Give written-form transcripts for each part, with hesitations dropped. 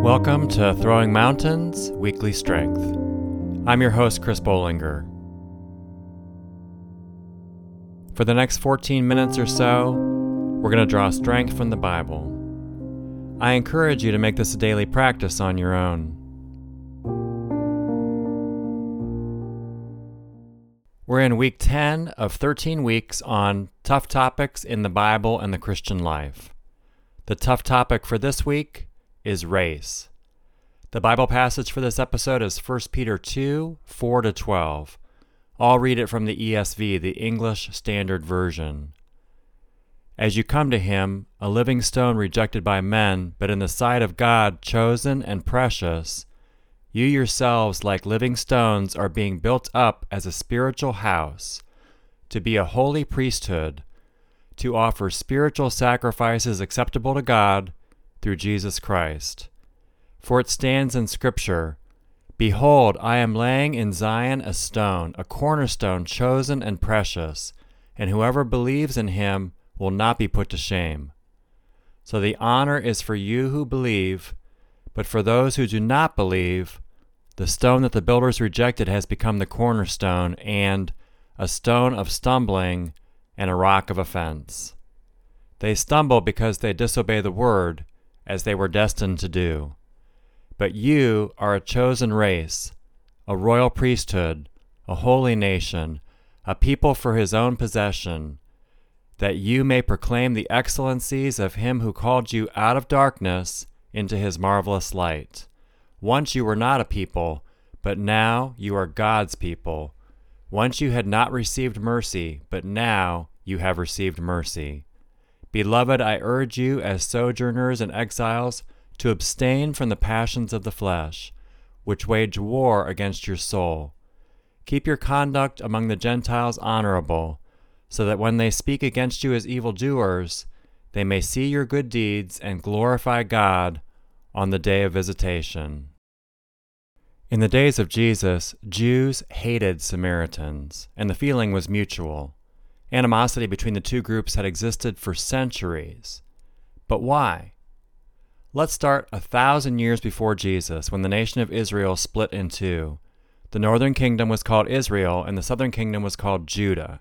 Welcome to Throwing Mountains Weekly Strength. I'm your host, Chris Bollinger. For the next 14 minutes or so, we're going to draw strength from the Bible. I encourage you to make this a daily practice on your own. We're in week 10 of 13 weeks on tough topics in the Bible and the Christian life. The tough topic for this week is race. The Bible passage for this episode is 1 Peter 2, 4-12. I'll read it from the ESV, the English Standard Version. As you come to him, a living stone rejected by men, but in the sight of God chosen and precious, you yourselves, like living stones, are being built up as a spiritual house, to be a holy priesthood, to offer spiritual sacrifices acceptable to God through Jesus Christ. For it stands in Scripture, "Behold, I am laying in Zion a stone, a cornerstone chosen and precious, and whoever believes in him will not be put to shame." So the honor is for you who believe, but for those who do not believe, the stone that the builders rejected has become the cornerstone, and a stone of stumbling and a rock of offense. They stumble because they disobey the word, as they were destined to do. But you are a chosen race, a royal priesthood, a holy nation, a people for his own possession, that you may proclaim the excellencies of him who called you out of darkness into his marvelous light. Once you were not a people, but now you are God's people. Once you had not received mercy, but now you have received mercy. Beloved, I urge you as sojourners and exiles to abstain from the passions of the flesh, which wage war against your soul. Keep your conduct among the Gentiles honorable, so that when they speak against you as evildoers, they may see your good deeds and glorify God on the day of visitation. In the days of Jesus, Jews hated Samaritans, and the feeling was mutual. Animosity between the two groups had existed for centuries. But why? Let's start 1,000 years before Jesus, when the nation of Israel split in two. The northern kingdom was called Israel, and the southern kingdom was called Judah.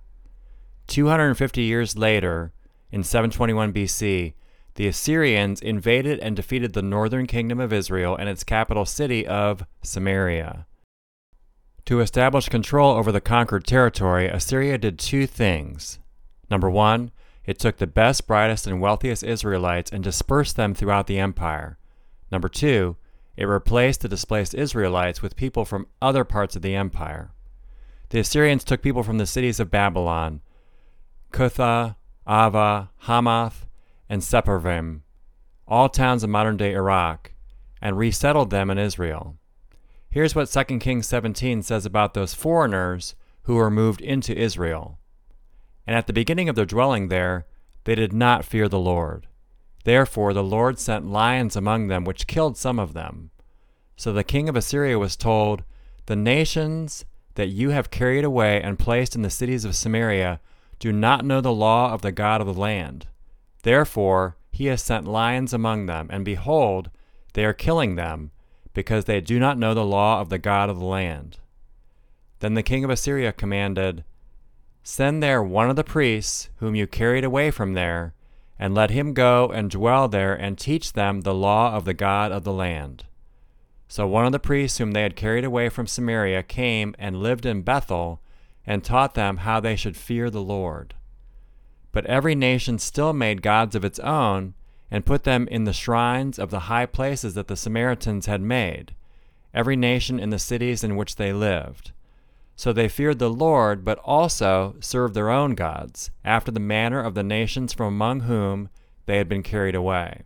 250 years later, in 721 BC, the Assyrians invaded and defeated the northern kingdom of Israel and its capital city of Samaria. To establish control over the conquered territory, Assyria did two things. Number one, it took the best, brightest, and wealthiest Israelites and dispersed them throughout the empire. Number two, it replaced the displaced Israelites with people from other parts of the empire. The Assyrians took people from the cities of Babylon, Cutha, Ava, Hamath, and Sepharvaim, all towns of modern-day Iraq, and resettled them in Israel. Here's what 2 Kings 17 says about those foreigners who were moved into Israel. And at the beginning of their dwelling there, they did not fear the Lord. Therefore the Lord sent lions among them, which killed some of them. So the king of Assyria was told, "The nations that you have carried away and placed in the cities of Samaria do not know the law of the God of the land. Therefore he has sent lions among them, and behold, they are killing them, because they do not know the law of the God of the land." Then the king of Assyria commanded, "Send there one of the priests whom you carried away from there, and let him go and dwell there and teach them the law of the God of the land." So one of the priests whom they had carried away from Samaria came and lived in Bethel and taught them how they should fear the Lord. But every nation still made gods of its own and put them in the shrines of the high places that the Samaritans had made, every nation in the cities in which they lived. So they feared the Lord, but also served their own gods, after the manner of the nations from among whom they had been carried away.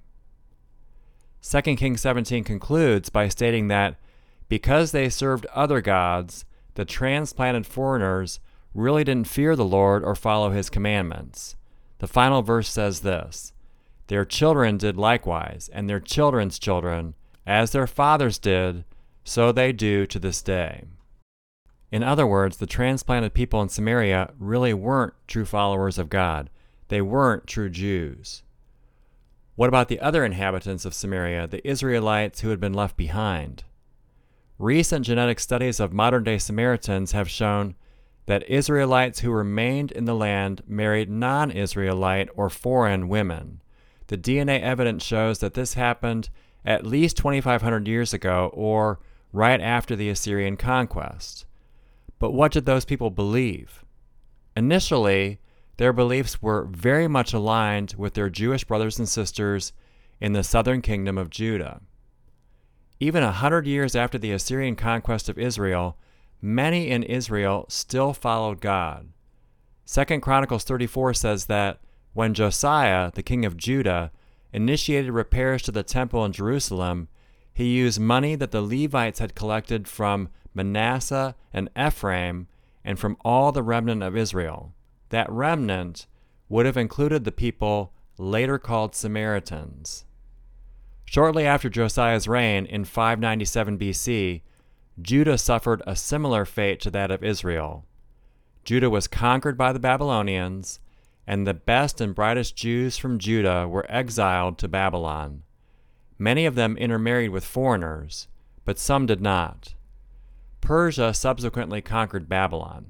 2 Kings 17 concludes by stating that because they served other gods, the transplanted foreigners really didn't fear the Lord or follow his commandments. The final verse says this, "Their children did likewise, and their children's children, as their fathers did, so they do to this day." In other words, the transplanted people in Samaria really weren't true followers of God. They weren't true Jews. What about the other inhabitants of Samaria, the Israelites who had been left behind? Recent genetic studies of modern-day Samaritans have shown that Israelites who remained in the land married non-Israelite or foreign women. The DNA evidence shows that this happened at least 2,500 years ago, or right after the Assyrian conquest. But what did those people believe? Initially, their beliefs were very much aligned with their Jewish brothers and sisters in the southern kingdom of Judah. Even 100 years after the Assyrian conquest of Israel, many in Israel still followed God. 2 Chronicles 34 says that when Josiah, the king of Judah, initiated repairs to the temple in Jerusalem, he used money that the Levites had collected from Manasseh and Ephraim and from all the remnant of Israel. That remnant would have included the people later called Samaritans. Shortly after Josiah's reign in 597 BC, Judah suffered a similar fate to that of Israel. Judah was conquered by the Babylonians, and the best and brightest Jews from Judah were exiled to Babylon. Many of them intermarried with foreigners, but some did not. Persia subsequently conquered Babylon.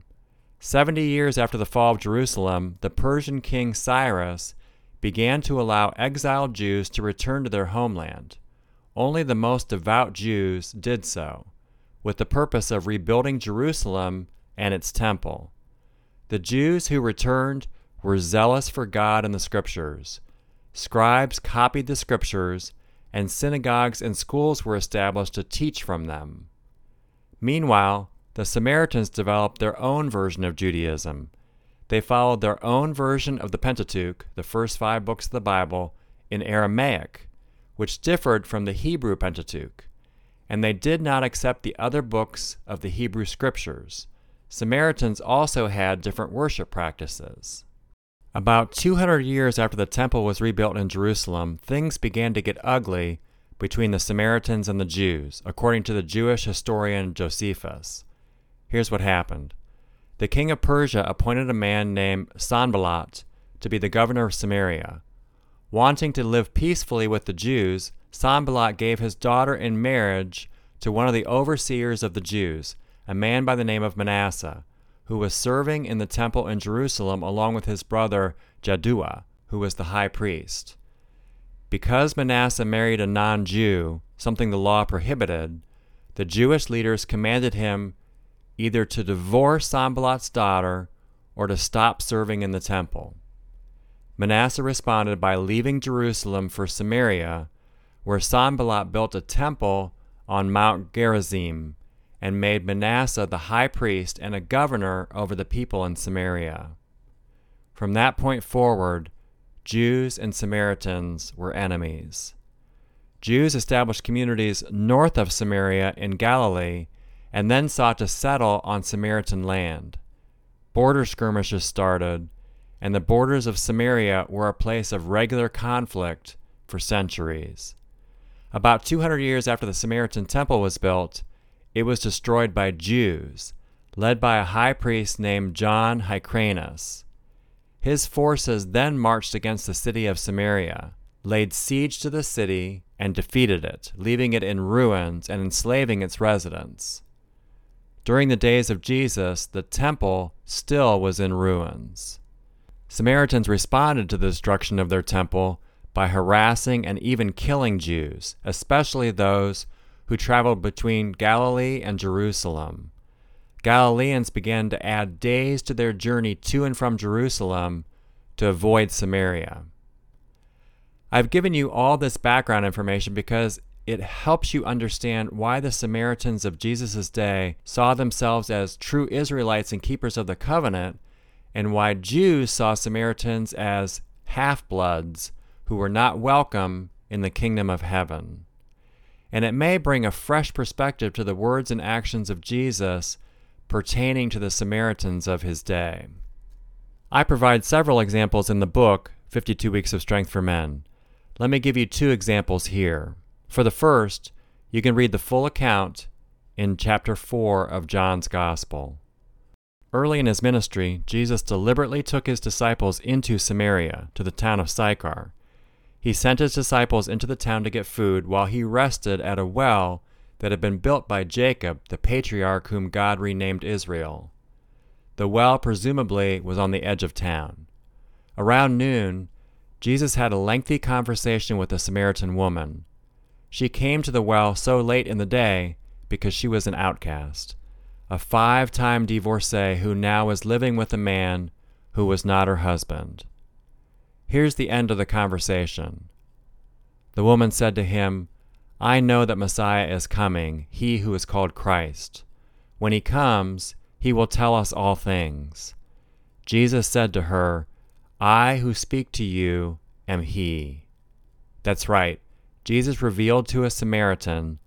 70 years after the fall of Jerusalem, the Persian king Cyrus began to allow exiled Jews to return to their homeland. Only the most devout Jews did so, with the purpose of rebuilding Jerusalem and its temple. The Jews who returned were zealous for God and the Scriptures. Scribes copied the Scriptures, and synagogues and schools were established to teach from them. Meanwhile, the Samaritans developed their own version of Judaism. They followed their own version of the Pentateuch, the first 5 books of the Bible, in Aramaic, which differed from the Hebrew Pentateuch, and they did not accept the other books of the Hebrew Scriptures. Samaritans also had different worship practices. About 200 years after the temple was rebuilt in Jerusalem, things began to get ugly between the Samaritans and the Jews, according to the Jewish historian Josephus. Here's what happened. The king of Persia appointed a man named Sanballat to be the governor of Samaria. Wanting to live peacefully with the Jews, Sanballat gave his daughter in marriage to one of the overseers of the Jews, a man by the name of Manasseh, who was serving in the temple in Jerusalem along with his brother Jaddua, who was the high priest. Because Manasseh married a non-Jew, something the law prohibited, the Jewish leaders commanded him either to divorce Sanballat's daughter or to stop serving in the temple. Manasseh responded by leaving Jerusalem for Samaria, where Sanballat built a temple on Mount Gerizim and made Manasseh the high priest and a governor over the people in Samaria. From that point forward, Jews and Samaritans were enemies. Jews established communities north of Samaria in Galilee and then sought to settle on Samaritan land. Border skirmishes started, and the borders of Samaria were a place of regular conflict for centuries. About 200 years after the Samaritan temple was built, it was destroyed by Jews, led by a high priest named John Hyrcanus. His forces then marched against the city of Samaria, laid siege to the city, and defeated it, leaving it in ruins and enslaving its residents. During the days of Jesus, the temple still was in ruins. Samaritans responded to the destruction of their temple by harassing and even killing Jews, especially those who traveled between Galilee and Jerusalem. Galileans began to add days to their journey to and from Jerusalem to avoid Samaria. I've given you all this background information because it helps you understand why the Samaritans of Jesus' day saw themselves as true Israelites and keepers of the covenant, and why Jews saw Samaritans as half-bloods who were not welcome in the kingdom of heaven. And it may bring a fresh perspective to the words and actions of Jesus pertaining to the Samaritans of his day. I provide several examples in the book, 52 Weeks of Strength for Men. Let me give you 2 examples here. For the first, you can read the full account in chapter 4 of John's Gospel. Early in his ministry, Jesus deliberately took his disciples into Samaria, to the town of Sychar. he sent his disciples into the town to get food while he rested at a well that had been built by Jacob, the patriarch whom God renamed Israel. The well presumably was on the edge of town. Around noon, Jesus had a lengthy conversation with a Samaritan woman. She came to the well so late in the day because she was an outcast, a 5-time divorcee who now was living with a man who was not her husband. Here's the end of the conversation. The woman said to him, "I know that Messiah is coming, he who is called Christ. When he comes, he will tell us all things." Jesus said to her, "I who speak to you am he." That's right. Jesus revealed to a Samaritan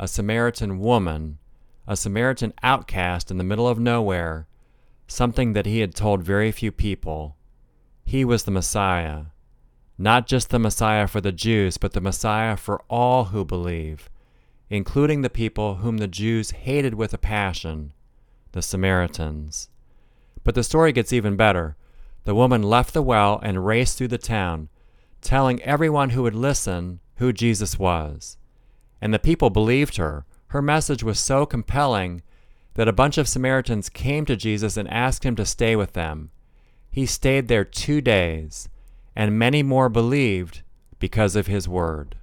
woman, a Samaritan outcast in the middle of nowhere, something that he had told very few people. He was the Messiah. Not just the Messiah for the Jews, but the Messiah for all who believe, including the people whom the Jews hated with a passion, the Samaritans. But the story gets even better. The woman left the well and raced through the town, telling everyone who would listen who Jesus was. And the people believed her. Her message was so compelling that a bunch of Samaritans came to Jesus and asked him to stay with them. He stayed there 2 days, and many more believed because of his word.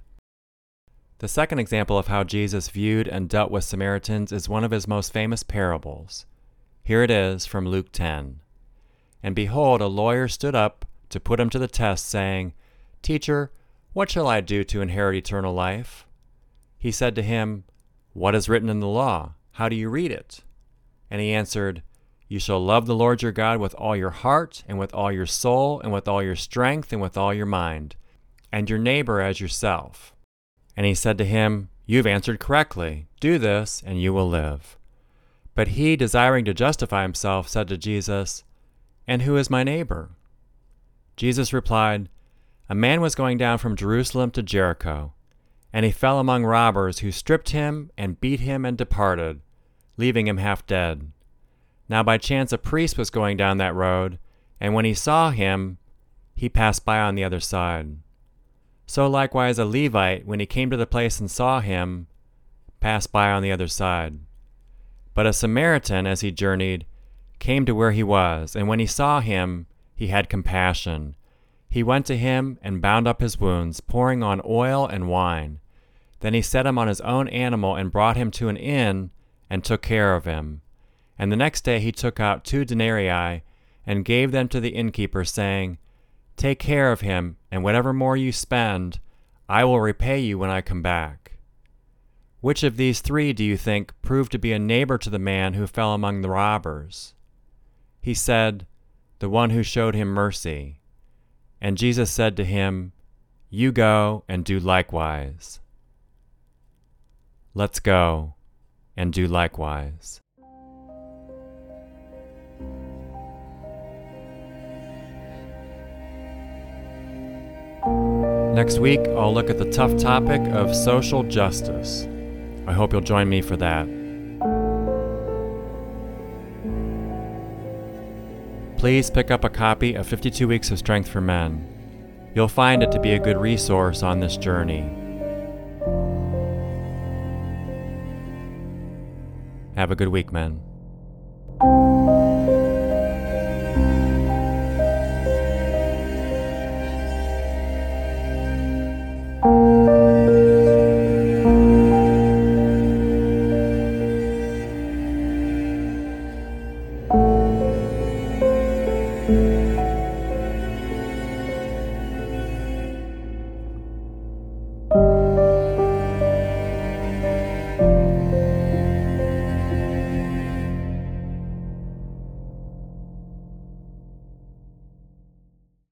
The second example of how Jesus viewed and dealt with Samaritans is one of his most famous parables. Here it is from Luke 10. "And behold, a lawyer stood up to put him to the test, saying, 'Teacher, what shall I do to inherit eternal life?' He said to him, 'What is written in the law? How do you read it?' And he answered, 'You shall love the Lord your God with all your heart, and with all your soul, and with all your strength, and with all your mind, and your neighbor as yourself.' And he said to him, 'You've answered correctly. Do this, and you will live.' But he, desiring to justify himself, said to Jesus, 'And who is my neighbor?' Jesus replied, 'A man was going down from Jerusalem to Jericho, and he fell among robbers who stripped him and beat him and departed, leaving him half dead. Now by chance a priest was going down that road, and when he saw him, he passed by on the other side. So likewise a Levite, when he came to the place and saw him, passed by on the other side. But a Samaritan, as he journeyed, came to where he was, and when he saw him, he had compassion. He went to him and bound up his wounds, pouring on oil and wine. Then he set him on his own animal and brought him to an inn and took care of him. And the next day he took out 2 denarii and gave them to the innkeeper, saying, 'Take care of him, and whatever more you spend, I will repay you when I come back.' Which of these 3 do you think proved to be a neighbor to the man who fell among the robbers?" He said, "The one who showed him mercy." And Jesus said to him, "You go and do likewise." Let's go and do likewise. Next week, I'll look at the tough topic of social justice. I hope you'll join me for that. Please pick up a copy of 52 Weeks of Strength for Men. You'll find it to be a good resource on this journey. Have a good week, men.